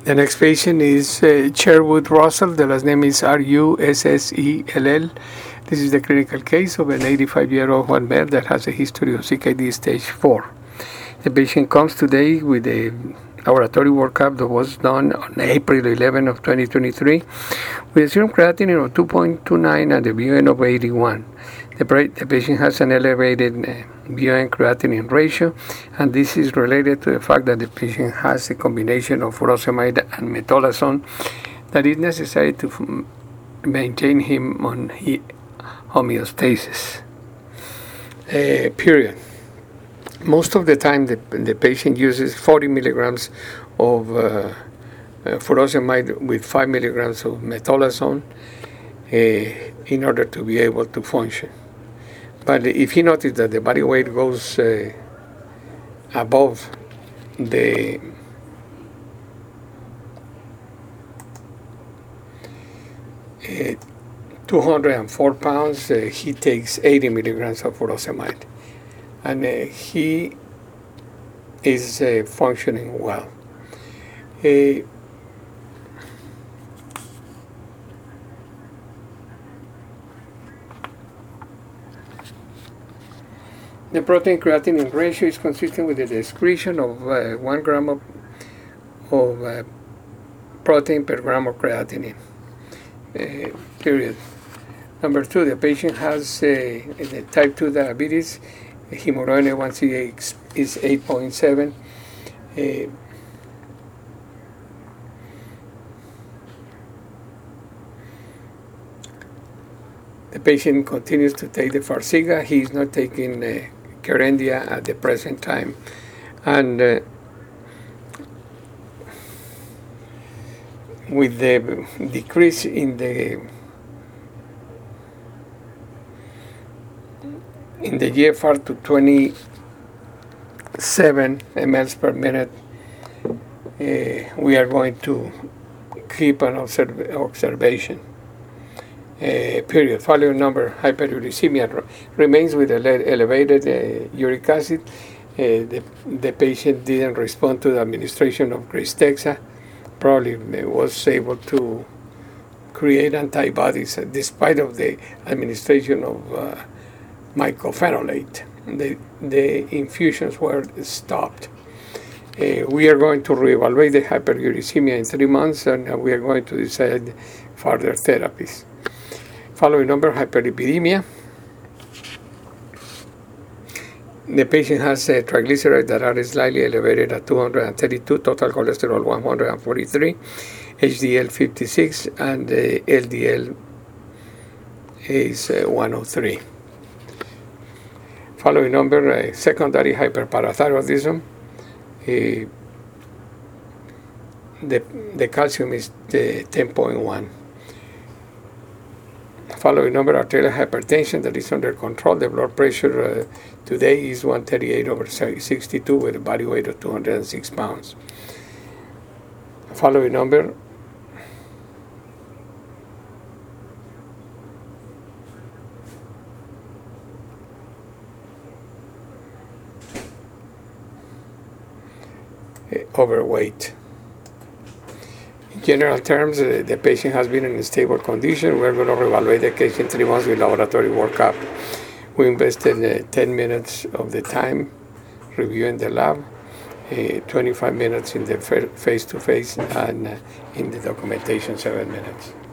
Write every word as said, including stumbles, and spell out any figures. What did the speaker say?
The next patient is uh, Sherwood Russell. The last name is R U S S E L L. This is the clinical case of an eighty-five-year-old white male that has a history of C K D stage four. The patient comes today with a laboratory workup that was done on April eleventh of twenty twenty-three with a serum creatinine of two point two nine and a B U N of eighty-one. The, the patient has an elevated uh, B U N creatinine ratio, and this is related to the fact that the patient has a combination of furosemide and metolazone that is necessary to f- maintain him on he- homeostasis. Uh, period. Most of the time, the, the patient uses forty milligrams of uh, uh, furosemide with five milligrams of metolazone uh, in order to be able to function. But if he notices that the body weight goes uh, above the uh, two hundred four pounds, uh, he takes eighty milligrams of furosemide. And uh, he is uh, functioning well. Uh, The protein creatinine ratio is consistent with the excretion of uh, one gram of, of uh, protein per gram of creatinine. Uh, period. Number two, the patient has uh, the type two diabetes. Hemoglobin A one C is eight point seven. Uh, the patient continues to take the Farxiga. He is not taking uh, Kerendia at the present time. And uh, with the decrease in the in the G F R to twenty-seven milliliters per minute, uh, we are going to keep an observ- observation. Uh, period. Following number, hyperuricemia remains with ele- elevated uh, uric acid. Uh, the, the patient didn't respond to the administration of Crysvita. Probably was able to create antibodies uh, despite of the administration of uh, mycophenolate. The, the infusions were stopped. Uh, we are going to reevaluate the hyperuricemia in three months, and uh, we are going to decide further therapies. Following number, hyperlipidemia. The patient has uh, triglycerides that are slightly elevated at two hundred thirty-two, total cholesterol one hundred forty-three, H D L fifty-six, and uh, L D L is uh, one oh three. Following number, uh, secondary hyperparathyroidism. Uh, the, the calcium is uh, ten point one. Following number, arterial hypertension that is under control. The blood pressure uh, today is one thirty-eight over sixty-two with a body weight of two hundred six pounds. Following number, overweight. In general terms, uh, the patient has been in a stable condition. We're going to evaluate the case in three months with laboratory workup. We invested uh, ten minutes of the time reviewing the lab, uh, twenty-five minutes in the face-to-face, and uh, in the documentation, seven minutes.